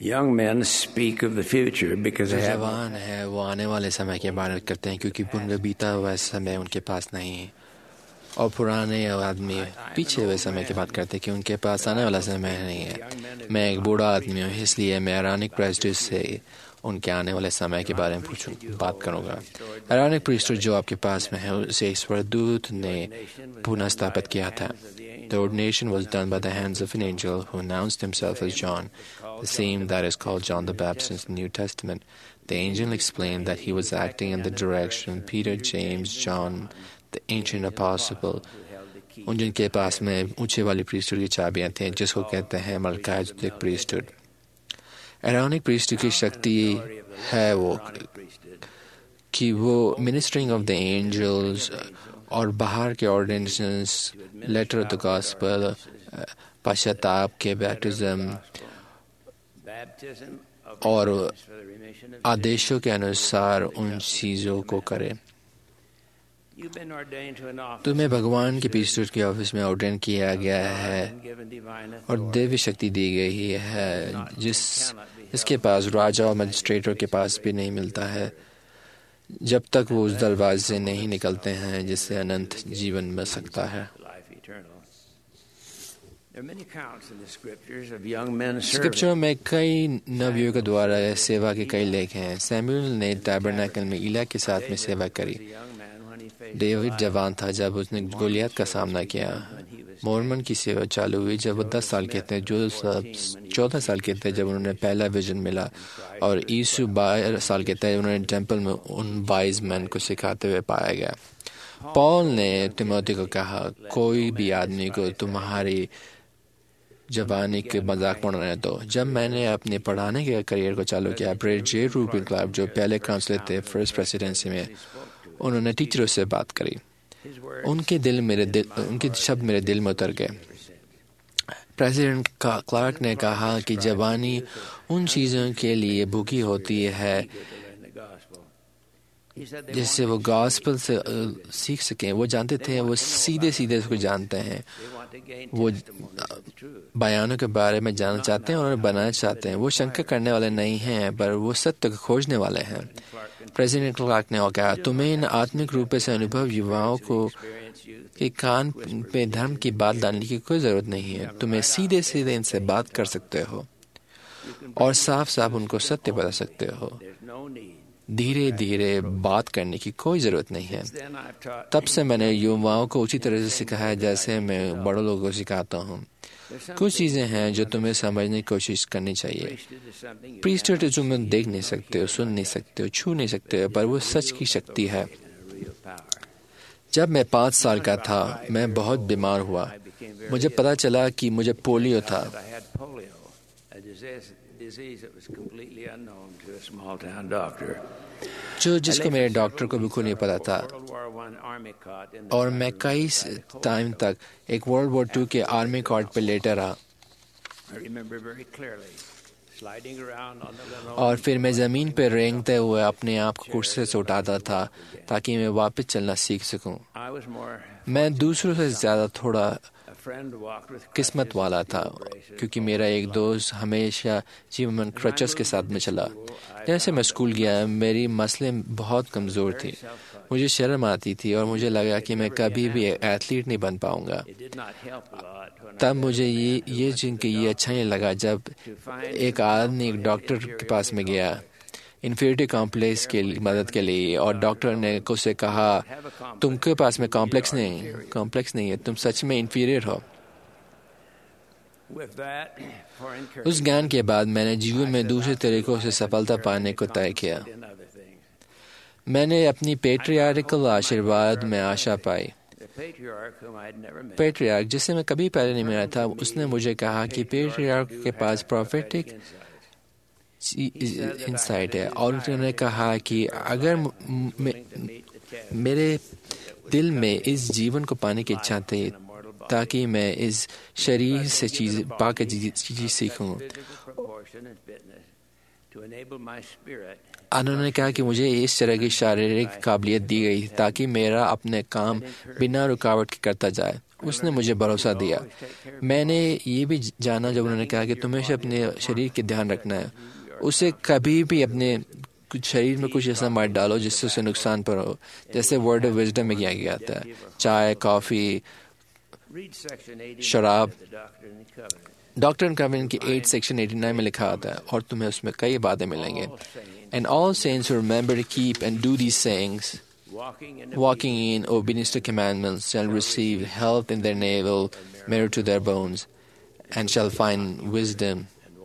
Young men speak of the future because जो they have जवान है वो आने वाले समय के बारे में करते हैं क्योंकि उनका बीता हुआ समय उनके पास नहीं है, और पुराने आदमी पीछे हुए समय की बात करते हैं कि उनके पास आने वाला समय नहीं है। मैं एक बूढ़ा आदमी हूँ, इसलिए मैं अरानिक प्रेस्टिज से उनके आने वाले समय के बारे में बात करूँगा। अरानिक प्रीस्टहुड जो आपके पास में है उसे एक स्वर्गदूत ने पुनः स्थापित किया था। The ordination was done by the hands of an angel who announced himself as John, the same that is called John the Baptist in the New Testament. The angel explained that he was acting in the direction Peter, James, John, the ancient apostle, उन जिनके पास में ऊंचे वाली priesthood की चाबियां थी, जिसको कहते हैं मल्काइजेडिक प्रीस्टहुड। एरोनिक प्रीस्टहुड की शक्ति है वो कि वो मिनिस्टरिंग ऑफ द एंजल्स और बाहर के ordinations, letter of the gospel, पश्चाताप के बैप्टिज्म और आदेशों के अनुसार उन चीज़ों को करे। तुम्हें भगवान के प्रीस्टहुड के ऑफिस में ऑर्डेन किया गया है और दिव्य शक्ति दी गई है जिसके पास राजा और मजिस्ट्रेटर के पास भी नहीं मिलता है जब तक वो उस दरवाजे से नहीं निकलते हैं जिससे अनंत जीवन मिल सकता है। स्क्रिप्चर में कई नवयुवकों द्वारा सेवा के कई लेख हैं। सैमुअल ने टैबरनेकल में इला के साथ में सेवा करी। डेविड जवान था जब उसने गोलियत का सामना किया। मोरमन की सेवा चालू हुई जब वो 10 साल के थे, जो 14 साल के थे जब उन्होंने पहला विजन मिला, और यीशु 12 साल के थे उन्होंने टेम्पल में उन 22 मैन को सिखाते हुए पाया गया। पॉल ने तिमोथी को कहा, कोई भी आदमी को तुम्हारी जवानी के मजाक उड़ाने दो। जब मैंने अपने पढ़ाने के करियर को चालू किया, ब्रेड जे रूबिन क्लार्क जो पहले काउंसलर थे फर्स्ट प्रेसिडेंसी में, उन्होंने टीचरों से बात करी। उनके शब्द मेरे दिल में उतर गए। प्रेसिडेंट क्लार्क ने कहा कि जवानी उन चीज़ों के लिए भूखी होती है जिससे वो गॉस्पेल से सीख सकें। वो जानते थे, वो सीधे सीधे उसको जानते हैं, वो बयानों के बारे में जानना चाहते हैं और उन्हें बनाना चाहते हैं। वो शंका करने वाले नहीं हैं, पर वो सत्य को खोजने वाले हैं। प्रेसिडेंट क्लार्क ने कहा, तुम्हें इन आत्मिक रूप से अनुभव युवाओं को के कान पे धर्म की बात डालने की कोई ज़रूरत नहीं है। तुम्हें सीधे सीधे इनसे बात कर सकते हो और साफ साफ उनको सत्य बता सकते हो। धीरे धीरे बात करने की कोई ज़रूरत नहीं है। तब से मैंने युवाओं को उसी तरह से सिखाया जैसे मैं बड़ों लोगों को सिखाता हूँ। कुछ चीज़ें हैं जो तुम्हें समझने की कोशिश करनी चाहिए। प्रीस्टहुड तुम देख नहीं सकते हो, सुन नहीं सकते हो, छू नहीं सकते हो, पर वो सच की शक्ति है। जब मैं 5 साल का था, मैं बहुत बीमार हुआ। मुझे पता चला कि मुझे पोलियो था, जिसको मेरे डॉक्टर को बिल्कुल नहीं पता था, और मैं कई टाइम तक एक वर्ल्ड वॉर 2 के आर्मी कॉट पे लेटा रहा, और फिर मैं ज़मीन पर रेंगते हुए अपने आप को कुर्सी से उठाता था ताकि मैं वापस चलना सीख सकूं। मैं दूसरों से ज़्यादा थोड़ा किस्मत वाला था क्योंकि मेरा एक दोस्त हमेशा जीवन में क्रचेस के साथ में चला। जैसे मैं स्कूल गया, मेरी मसलें बहुत कमज़ोर थी, मुझे शर्म आती थी और मुझे लगा कि मैं कभी भी एथलीट नहीं बन पाऊंगा। तब मुझे ये अच्छा नहीं लगा जब एक आदमी एक डॉक्टर के पास में गया इन्फीरियरिटी कॉम्प्लेक्स के मदद के लिए, और डॉक्टर ने उससे कहा, तुमके पास में कॉम्प्लेक्स नहीं है, तुम सच में इन्फीरियर हो। उस ज्ञान के बाद मैंने जीवन में दूसरे तरीकों से सफलता पाने को तय किया। मैंने अपनी पैट्रियार्कल आशीर्वाद में आशा पाई। पैट्रियार्क जिसे मैं कभी पहले नहीं मिला था, उसने मुझे कहा कि पैट्रियार्क के पास प्रोफेटिक इंसाइट है, और उन्होंने कहा कि अगर मेरे दिल में इस जीवन को पाने की इच्छा थी ताकि मैं इस शरीर से चीज़ पाकर चीज़ सीखूं, उन्होंने कहा कि मुझे इस तरह की शारीरिक काबिलियत दी गई ताकि मेरा अपने काम बिना रुकावट के करता जाए। उसने मुझे भरोसा दिया। मैंने ये भी जाना जब उन्होंने कहा कि तुम्हें अपने शरीर के ध्यान रखना है, उसे कभी भी अपने शरीर में कुछ ऐसा मत डालो जिससे उसे नुकसान पर हो, जैसे वर्ड ऑफ विजडम में किया गया था। चाय, कॉफ़ी, शराब। डॉक्टर एंड कवेनेंट की 8 सेक्शन 89 में लिखा आता है और तुम्हें उसमें कई बातें मिलेंगे। And all saints who remember to keep and do these sayings, walking in obedience to commandments, shall receive health in their navel, marrow to their bones, and shall find wisdom,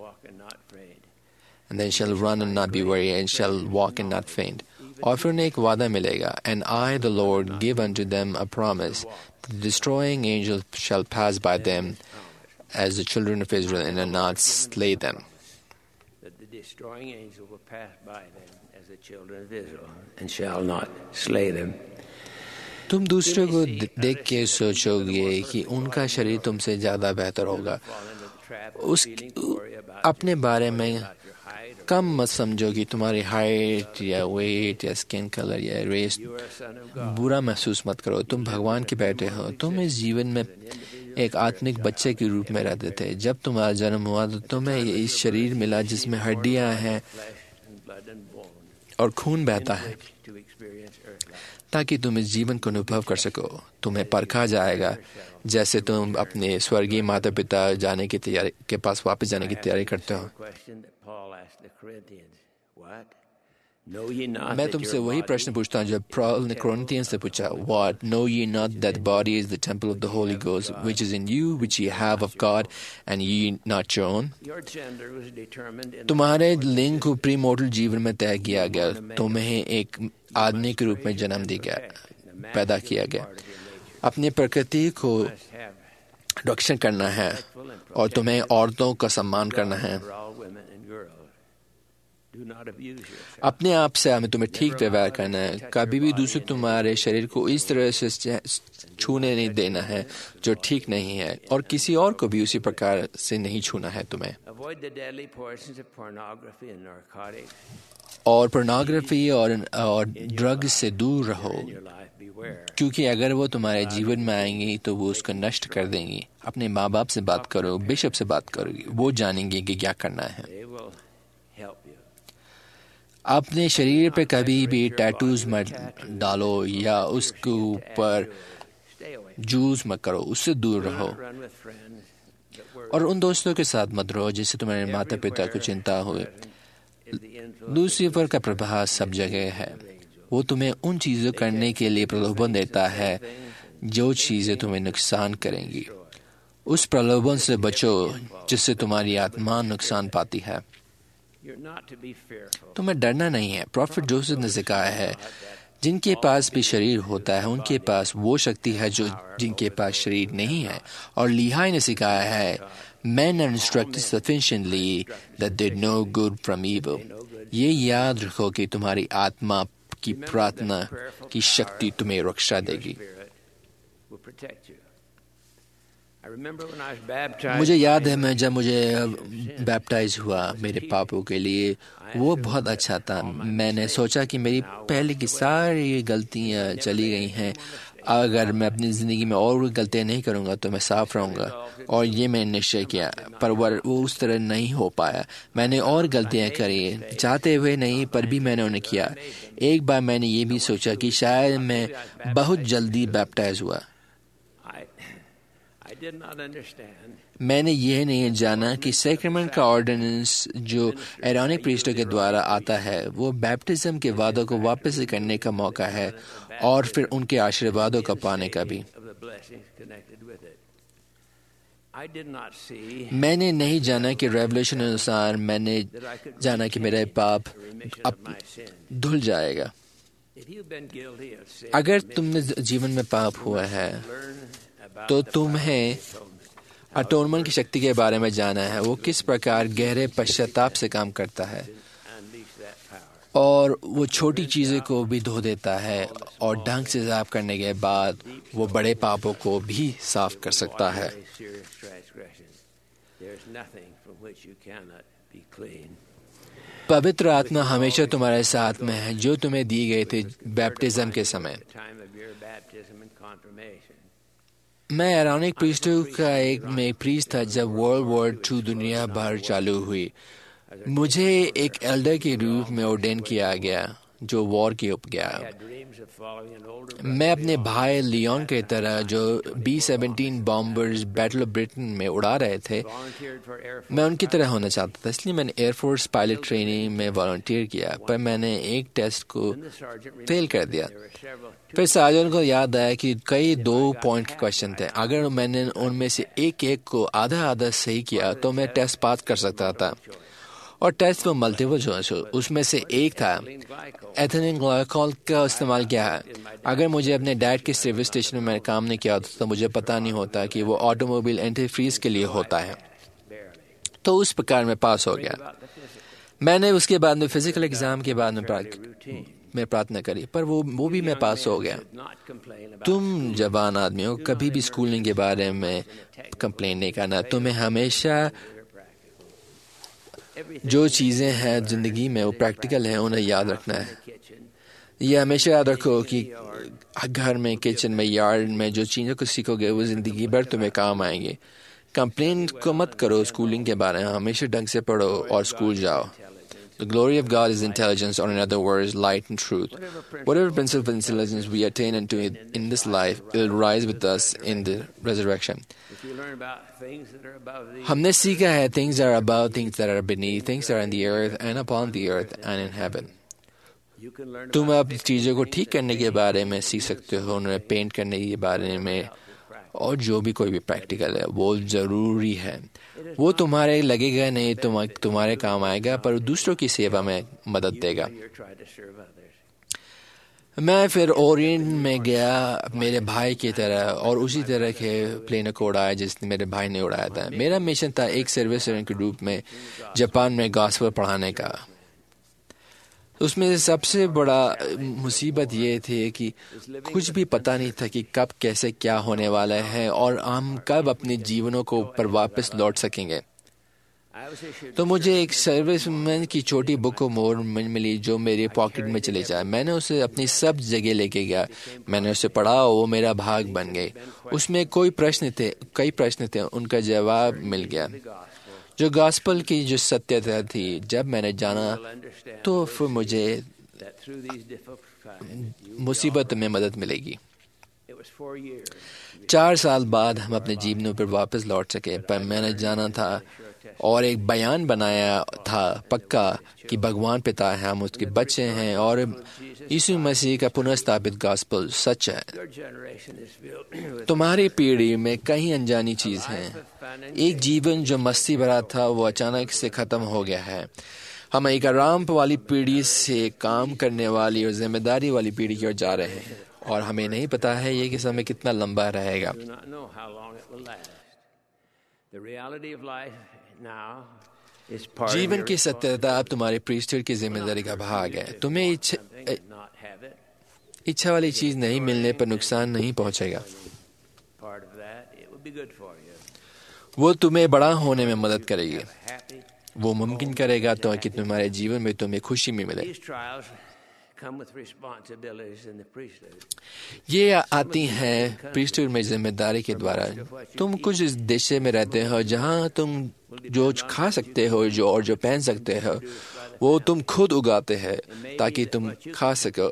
and then shall run and not be weary, and shall walk and not faint. और फिर उन्हें एक वादा मिलेगा, and I, the Lord, give unto them a promise, that the destroying angel shall pass by them as the children of Israel, and not slay them. That the destroying angel will pass by them as the children of Israel, and shall not slay them. तुम दूसरे को देख के सोचोगे कि उनका शरीर तुमसे ज़्यादा बेहतर होगा। अपने बारे में कम मत समझो कि तुम्हारी हाइट या वेट या स्किन कलर या रेस बुरा महसूस मत करो। तुम भगवान के बेटे हो। तुम इस जीवन में एक आत्मिक बच्चे के रूप में रहते थे। जब तुम्हारा जन्म हुआ तो तुम्हें इस शरीर मिला जिसमें हड्डियां हैं और खून बहता है, ताकि तुम इस जीवन को अनुभव कर सको। तुम्हें परखा जाएगा जैसे तुम अपने स्वर्गीय माता पिता जाने की तैयारी के पास वापस जाने की तैयारी करते हो। मैं तुमसे वही प्रश्न पूछता हूँ जब पॉल ने कुरिन्थियंस से पूछा, What? Know ye not that the body is the temple of the Holy Ghost, which is in you, which ye have of God, and ye not your own? तुम्हारे लिंग को प्री मोर्टल जीवन में तय किया गया। तुम्हें एक आदमी के रूप में जन्म दिया गया, पैदा किया गया। अपनी प्रकृति को रक्षण करना है और तुम्हें औरतों का सम्मान करना है। अपने आप से हमें तुम्हें ठीक व्यवहार करना है। कभी भी दूसरे तुम्हारे शरीर को इस तरह से छूने नहीं देना है जो ठीक नहीं है, और किसी और को भी उसी प्रकार से नहीं छूना है तुम्हें। और पोर्नोग्राफी और ड्रग्स से दूर रहो, क्योंकि अगर वो तुम्हारे जीवन में आएंगी तो वो उसको नष्ट कर देंगी। अपने माँ बाप से बात करो, बिशप से बात करो, वो जानेंगे कि क्या करना है। अपने शरीर पे कभी भी टैटूज मत डालो या उसके ऊपर जूस मत करो, उससे दूर रहो। और उन दोस्तों के साथ मत रहो जिससे तुम्हारे माता पिता को चिंता हुए। लूसीफर का प्रभाव सब जगह है। वो तुम्हें उन चीज़ों करने के लिए प्रलोभन देता है जो चीज़ें तुम्हें नुकसान करेंगी। उस प्रलोभन से बचो जिससे तुम्हारी आत्मा नुकसान पाती है। तुम्हें डरना नहीं है। प्रॉफिट जोसेफ ने सिखाया है, जिनके पास भी शरीर होता है उनके पास वो शक्ति है जो जिनके पास शरीर नहीं है। और लीहाई ने सिखाया है, Men are instructed sufficiently that they know good from evil. ये याद रखो कि तुम्हारी आत्मा की प्रार्थना की शक्ति तुम्हें रक्षा देगी। मुझे याद है मैं जब मुझे बैप्टाइज हुआ मेरे पापों के लिए, वो बहुत अच्छा था। मैंने सोचा कि मेरी पहले की सारी गलतियां चली गई हैं। अगर मैं अपनी ज़िंदगी में और कोई गलतियाँ नहीं करूँगा तो मैं साफ रहूँगा, और ये मैंने निश्चय किया। पर वो उस तरह नहीं हो पाया। मैंने और गलतियाँ करी, चाहते हुए नहीं, पर भी मैंने उन्हें किया। एक बार मैंने ये भी सोचा कि शायद मैं बहुत जल्दी बैप्टाइज हुआ। मैंने यह नहीं जाना कि सैक्रामेंट का ऑर्डिनेंस जो एरोनिक प्रीस्टों के द्वारा आता है वो बैप्टिज्म के वादों को वापस करने का मौका है, और फिर उनके आशीर्वादों का पाने का भी। मैंने नहीं जाना कि रेवलेशन अनुसार मैंने जाना कि मेरे पाप अब धुल जाएगा। अगर तुमने जीवन में पाप हुआ है तो तुम्हें अटोनमेंट की शक्ति के बारे में जाना है, वो किस प्रकार गहरे पश्चाताप से काम करता है, और वो छोटी चीज़ों को भी धो देता है, और ढंग से साफ करने के बाद वो बड़े पापों को भी साफ कर सकता है। पवित्र आत्मा हमेशा तुम्हारे साथ में है जो तुम्हें दी गई थी बैप्टिज्म के समय। मैं एरोनिक प्रीस्टहुड का एक में प्रीस्ट था जब वर्ल्ड वॉर II दुनिया भर चालू हुई। मुझे एक एल्डर के रूप में ऑर्डेन किया गया जो वॉर के उप गया। मैं अपने भाई लियोन की तरह जो B-17 bombers battle of Britain में उड़ा रहे थे, मैं उनकी तरह होना चाहता था। इसलिए मैंने एयरफोर्स पायलट ट्रेनिंग में वॉलंटियर किया, पर मैंने एक टेस्ट को फेल कर दिया। फिर सार्जेंट को याद आया कि कई 2 पॉइंट के क्वेश्चन थे। अगर मैंने उनमें से एक को आधा सही किया तो मैं टेस्ट पास कर सकता था। और टेस्ट में मल्टीपल चॉइस, उसमें से एक था एथिलीन ग्लाइकोल का इस्तेमाल किया है। अगर मुझे अपने डैड के सर्विस स्टेशन में काम नहीं किया होता तो मुझे पता नहीं होता कि वो ऑटोमोबाइल एंटी फ्रीज के लिए होता है। तो उस प्रकार में पास हो गया। मैंने उसके बाद में फिजिकल एग्जाम के बाद में प्रार्थना करी, पर वो भी मैं पास हो गया। तुम जवान आदमी हो, कभी भी स्कूलिंग के बारे में कंप्लेन नहीं करना। तुम्हें हमेशा जो चीज़ें हैं ज़िंदगी में वो प्रैक्टिकल हैं, उन्हें याद रखना है। ये हमेशा याद रखो कि घर में, किचन में, यार्ड में जो चीज़ों को सीखोगे वो ज़िंदगी भर तुम्हें काम आएंगे। कंप्लेन को मत करो स्कूलिंग के बारे में, हमेशा ढंग से पढ़ो और स्कूल जाओ। The glory of God is intelligence, or in other words, light and truth. Whatever principle of intelligence we attain into in this life, it will rise with us in the resurrection. हमने सीखा है things that are above, things that are beneath, things that are in the earth and upon the earth and in heaven. तुम अब चीज़ों को ठीक करने के बारे में सीख सकते हो, उन्हें पेंट करने के बारे में, और जो भी कोई भी प्रैक्टिकल है वो ज़रूरी है। वो तुम्हारे लगेगा नहीं, तुम्हारे काम आएगा, पर दूसरों की सेवा में मदद देगा। मैं फिर ओरिएंट में गया मेरे भाई की तरह, और उसी तरह के प्लेन को उड़ाया जिसने मेरे भाई ने उड़ाया था। मेरा मिशन था एक सर्विस के रूप में जापान में गॉस्पेल पढ़ाने का। उसमें सबसे बड़ा मुसीबत ये थी कि कुछ भी पता नहीं था कि कब कैसे क्या होने वाला है और हम कब अपने जीवनों को पर वापस लौट सकेंगे। तो मुझे एक सर्विसमैन की छोटी बुक ऑफ मोर्मन मिली जो मेरे पॉकेट में चले जाए। मैंने उसे अपनी सब जगह लेके गया, मैंने उसे पढ़ा, वो मेरा भाग बन गई। उसमें कई प्रश्न थे, उनका जवाब मिल गया। जो गॉस्पेल की जो सत्यता थी, जब मैंने जाना तो फिर मुझे मुसीबत में मदद मिलेगी। 4 साल बाद हम अपने जीवनों पर वापस लौट सके, पर मैंने जाना था और एक बयान बनाया था पक्का कि भगवान पिता है, हम उसके बच्चे हैं और यीशु मसीह का पुनर्स्थापित गॉस्पेल सच है। तुम्हारी पीढ़ी में कई अनजानी चीज हैं। एक जीवन जो मस्ती भरा था वो अचानक से खत्म हो गया है। हम एक आराम वाली पीढ़ी से काम करने वाली और जिम्मेदारी वाली पीढ़ी की ओर जा रहे हैं, और हमें नहीं पता है ये कि समय कितना लंबा रहेगा। जीवन की सत्यता अब तुम्हारे प्रीस्टहुड की जिम्मेदारी का भाग है। तुम्हें इच्छा वाली चीज नहीं मिलने पर नुकसान नहीं पहुंचेगा, वो तुम्हें बड़ा होने में मदद करेगी। वो मुमकिन करेगा तो कि तुम्हारे जीवन में तुम्हें खुशी में मिले। ये आती हैं प्रीस्टहुड में जिम्मेदारी के द्वारा। तुम कुछ इस देश में रहते हो जहाँ तुम जो खा सकते हो और जो पहन सकते हो वो तुम खुद उगाते हैं ताकि तुम खा सको,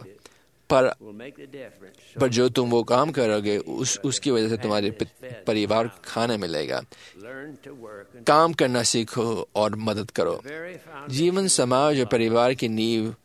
पर जो तुम वो काम करोगे उसकी वजह से तुम्हारे परिवार को खाना मिलेगा। काम करना सीखो और मदद करो। जीवन, समाज और परिवार की नींव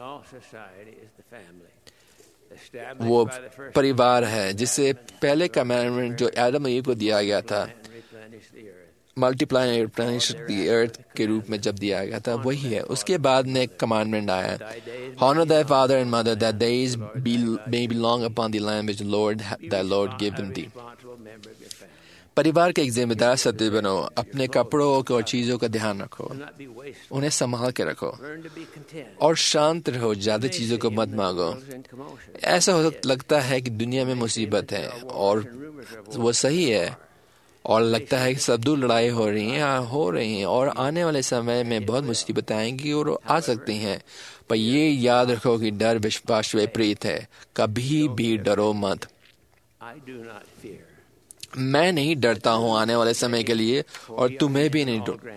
वो परिवार है जिससे पहले कमांडमेंट जो आदम और ईव को दिया गया था, multiply and replenish the earth के रूप में जब दिया गया था, वही है। उसके बाद में एक कमांडमेंट आया, honor thy father and mother that days may be long upon the land which the Lord thy Lord given thee। परिवार के एक जिम्मेदार सदस्य बनो। अपने कपड़ों और चीजों का ध्यान रखो, उन्हें संभाल के रखो और शांत रहो। ज्यादा चीजों को मत मांगो। ऐसा लगता है कि दुनिया में मुसीबत है और वो सही है, और लगता है कि सब दूर लड़ाई हो रही हैं और आने वाले समय में बहुत मुसीबतें आएंगी और आ सकती हैं। पर ये याद रखो कि डर विश्वास विपरीत है। कभी भी डरो मत। मैं नहीं डरता हूँ आने वाले समय के लिए और तुम्हें भी नहीं डरो।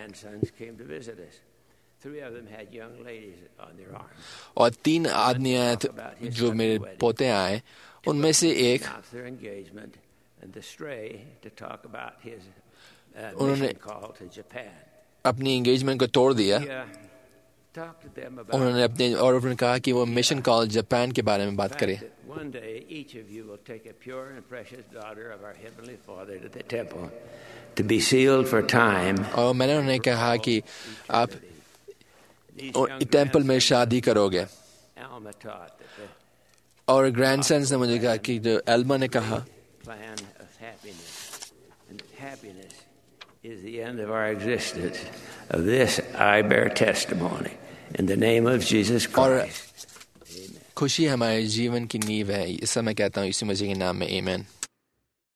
और 3 आदमी आए थे जो मेरे पोते आए, उनमें से एक उन्होंने अपनी एंगेजमेंट को तोड़ दिया। उन्होंने कहा कि वो मिशन कॉल जापान के बारे में बात करें। और मैंने उन्हें कहा कि आप टेम्पल में शादी करोगे। और ग्रैंडसन ने मुझे कहा कि जो एल्मा ने कहा is the end of our existence. Of this I bear testimony in the name of Jesus Christ. खुशी हमारे जीवन की नींव है। इस समय कहता हूँ यीशु मसीह के नाम में, आमीन।